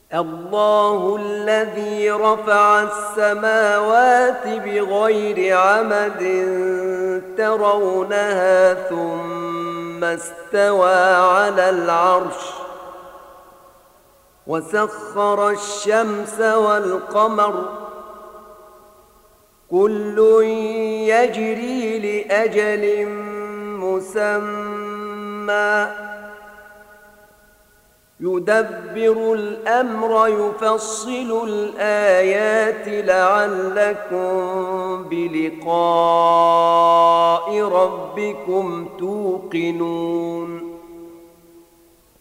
الله الذي رفع السماوات بغير عمد ترونها ثم استوى على العرش وسخر الشمس والقمر كل يجري لأجل مسمى يدبر الأمر يفصل الآيات لعلكم بلقاء ربكم توقنون